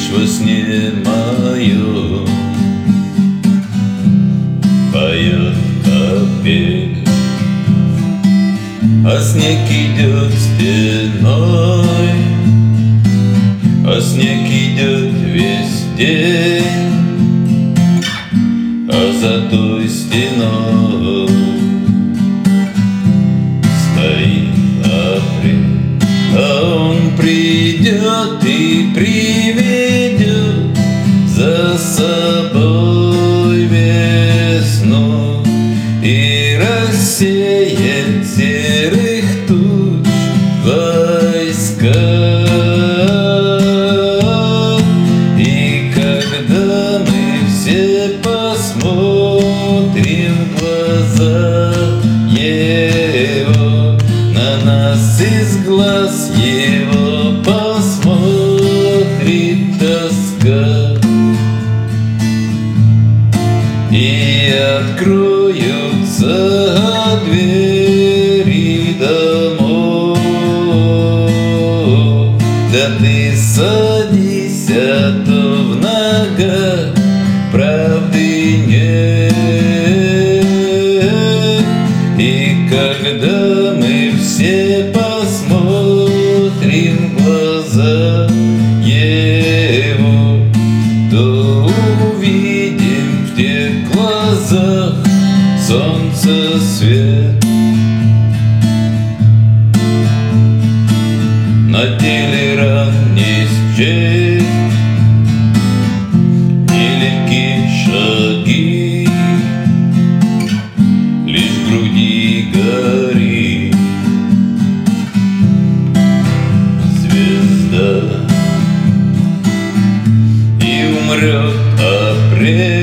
во сне моем поет капель, а снег идет стеной, а снег идет весь день, а за той стеной стоит апрель, а он придет и приведет за собой весну и рассеет серых туч войска. И когда мы все посмотрим в глаза его, на нас из глаз его посмотрит тоска, и откроются двери домов. Да ты садись, а то в ногах правды нет. И когда мы все посмотрим в глаза его, то увидим в тех глазах солнца свет. На теле ран не счесть, нелегкие шаги, лишь в груди горит звезда, и умрет апрель.